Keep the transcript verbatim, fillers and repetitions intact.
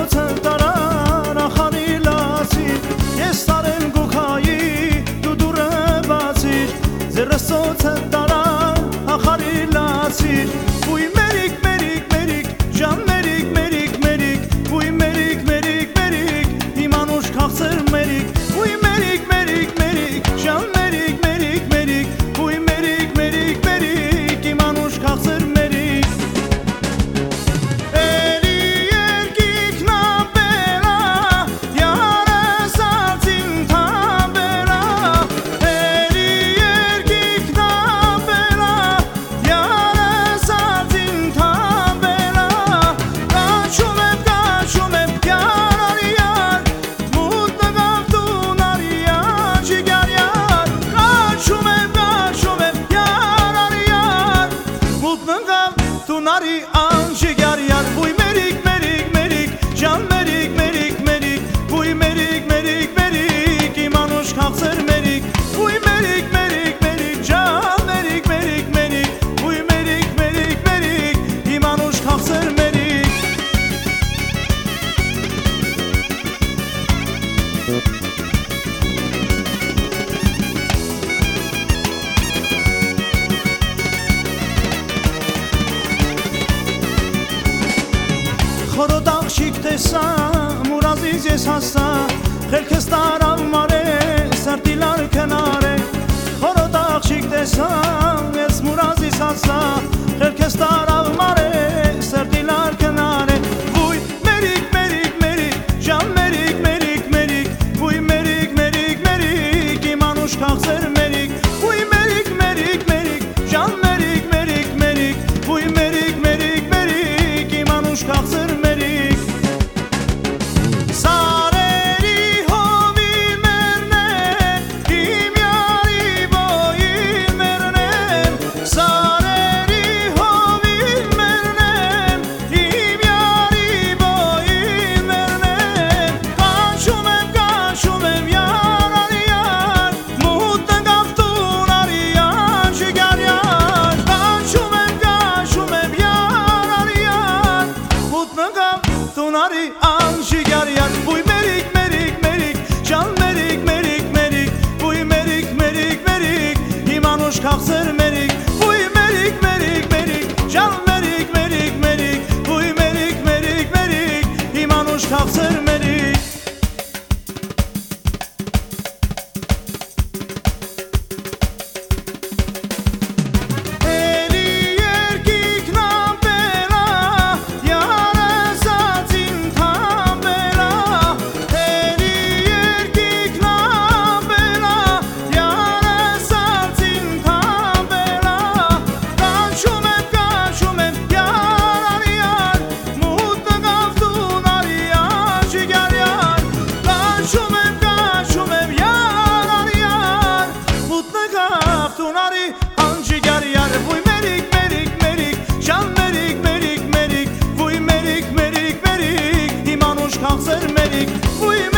սոցը տարան ախանի լացիր ես տարեմ գուքայի դու դուրը բացիր ձեռը սոցը տարան ախանի լացիր ուй մերիկ մերիկ մերիկ ժամ մերիկ մերիկ մերիկ ուй մերիկ մերիկ մերիկ իմանուշ քաղցր մերիկ ուй մերիկ մերիկ մերիկ ժամ մերիկ մերիկ մերիկ ուй մերիկ մերիկ մերիկ իմանուշ քաղցր մերիկ Tunari anji gar yar Buy merik merik merik Can merik merik merik Buy merik merik merik İmanuş kalksır merik Buy merik merik merik Can merik merik merik Buy merik merik merik İmanuş kalksır merik Խորոտ աղջիկ տեսա, մուրազից ես հասա Խելքս տարավ մարե, սրտիլար կնար է Խորոտ աղջիկ տեսա, ես մուրազից հասա Խելքս տարավ մարե, սրտիլար կնար է Վույ մերիկ մերիկ մերիկ, ժամ մերիկ մերիկ մերիկ Վույ մերիկ մերիկ մերիկ, իմանուշ քաղցեր մերիկ Վույ մերիկ մերիկ մերիկ, ժամ մերիկ մերիկ մերիկ Վույ մերիկ մերիկ մերիկ, իմանուշ քաղցեր Tunari anji gar yar Buy merik merik merik Can merik merik merik Buy merik merik merik İmanuş kalksır merik Buy merik merik merik Can merik merik merik Buy merik merik merik İmanuş kalksır merik Tunari anji gar yar Buy merik merik merik Can merik merik merik Buy merik merik merik İmanuş kalksır merik Buy